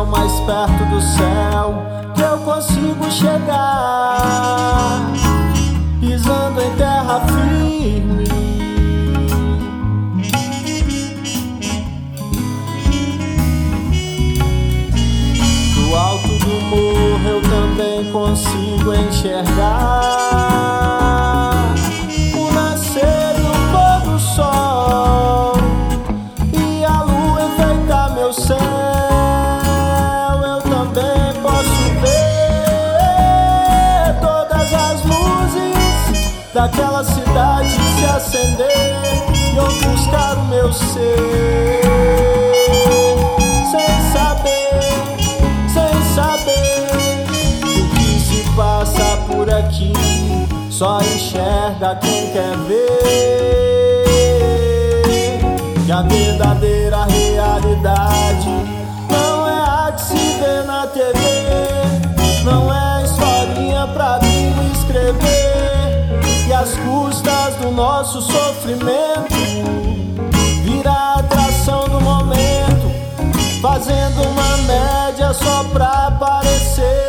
o mais perto do céu que eu consigo chegar, pisando em terra firme. Do alto do morro eu também consigo enxergar o nascer e o pôr do sol, e a lua enfeitar meu céu. Eu também posso ver todas as luzes daquela cidade se acender e ofuscar o meu ser, sem saber o que se passa por aqui. Só enxerga quem quer ver que a verdadeira realidade não é a que se vê na TV, não é historinha pra mim escrever, e às custas do nosso sofrimento vira a atração do momento, fazendo uma média só pra aparecer.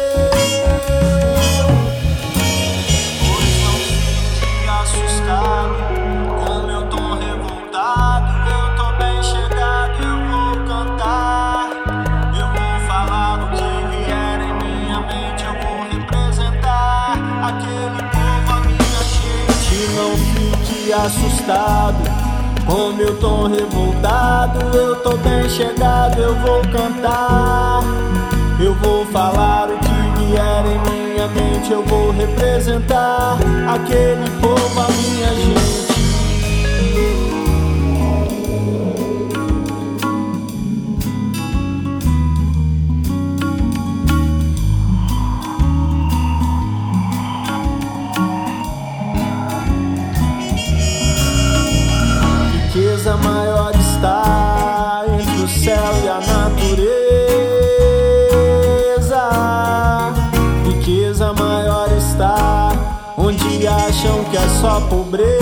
Pois não fique assustado com meu tom revoltado. Eu tô bem chegado, eu vou cantar, eu vou falar o que vier em minha mente, eu vou representar aquele povo, a minha gente. Não fique assustado com meu tom revoltado, eu tô bem chegado, eu vou cantar, eu vou falar o que vier em minha mente, eu vou representar aquele povo, a minha gente. Riqueza maior está entre o céu e a natureza. Riqueza maior está onde acham que é só pobreza.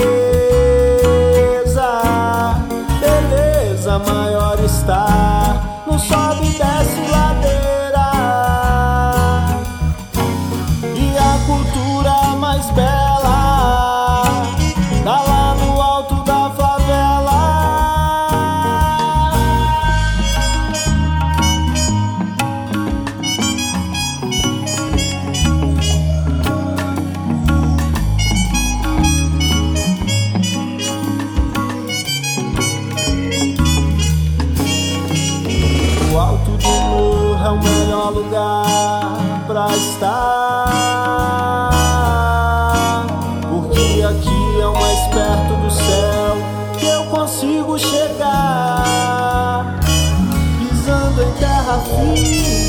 Beleza maior está no sobe e desce ladeira, e a cultura mais bela tá lá no alto da favela. O alto do morro é o melhor lugar pra estar, porque aqui é o mais perto do céu que eu consigo chegar, pisando em terra firme.